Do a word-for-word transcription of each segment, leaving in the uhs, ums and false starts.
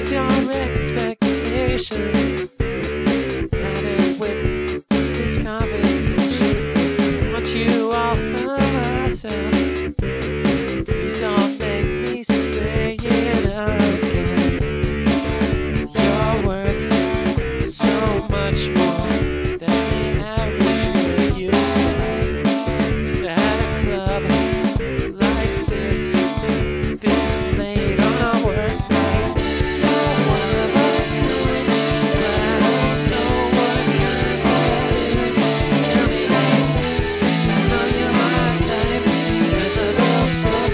raise your expectations. Having with this conversation, want you all for myself. Please don't make me stay in again. You're worth so much more than the average you. At a club like this, this late on a work night, you're one of a kind, but I don't know what kind that is. Tell me that I know you're my type, 'cause I don't fuck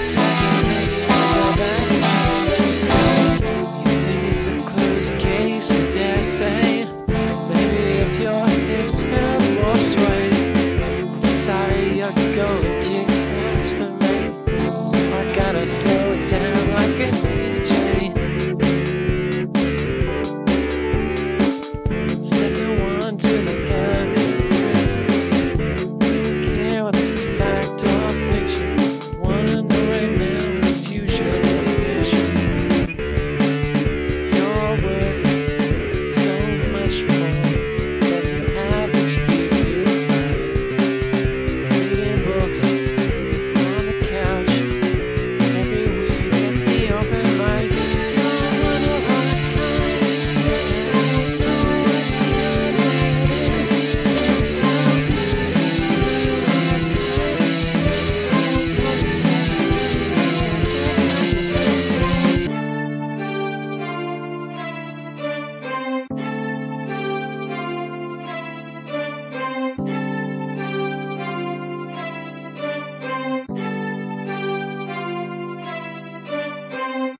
you, maybe you're back. You think it's a closed case, I dare say.